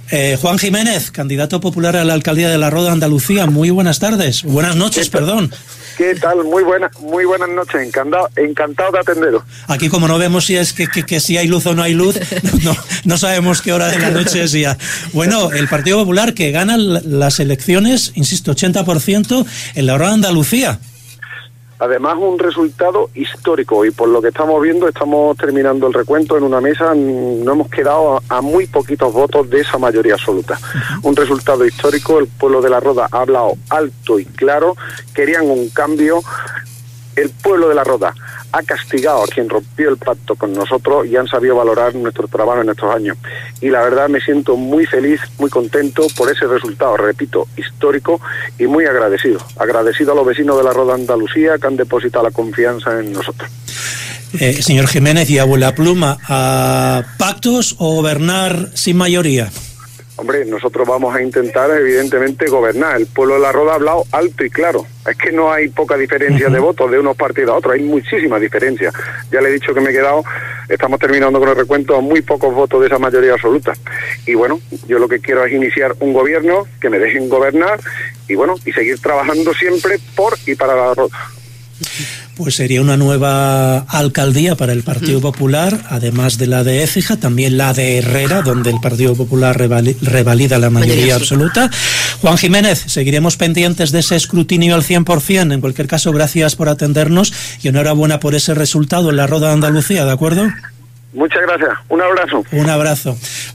Juan Jiménez, candidato popular a la alcaldía de La Roda, Andalucía. Muy buenas tardes, buenas noches, perdón. ¿Qué tal? Muy buenas noches, encantado de atenderos. Aquí, como no vemos si es que si hay luz o no hay luz, no sabemos qué hora de la noche es ya. Bueno, el Partido Popular que gana las elecciones, insisto, 80% en La Roda, Andalucía. Además, un resultado histórico, y por lo que estamos viendo, estamos terminando el recuento en una mesa, no hemos quedado a muy poquitos votos de esa mayoría absoluta. Un resultado histórico, el pueblo de La Roda ha hablado alto y claro, querían un cambio. El pueblo de La Roda ha castigado a quien rompió el pacto con nosotros y han sabido valorar nuestro trabajo en estos años. Y la verdad me siento muy feliz, muy contento por ese resultado, repito, histórico, y muy agradecido. Agradecido a los vecinos de La Roda, Andalucía, que han depositado la confianza en nosotros. Señor Jiménez, y abuela pluma, ¿a pactos o gobernar sin mayoría? Hombre, nosotros vamos a intentar, evidentemente, gobernar. El pueblo de La Roda ha hablado alto y claro. Es que no hay poca diferencia de votos de unos partidos a otros, hay muchísima diferencia. Ya le he dicho que me he quedado, estamos terminando con el recuento, a muy pocos votos de esa mayoría absoluta. Y bueno, yo lo que quiero es iniciar un gobierno, que me dejen gobernar, y bueno, y seguir trabajando siempre por y para La Roda. Pues sería una nueva alcaldía para el Partido Popular, además de la de Écija, también la de Herrera, donde el Partido Popular revalida la mayoría absoluta. Juan Jiménez, seguiremos pendientes de ese escrutinio al 100%. En cualquier caso, gracias por atendernos y enhorabuena por ese resultado en La Roda de Andalucía, ¿de acuerdo? Muchas gracias. Un abrazo. Un abrazo.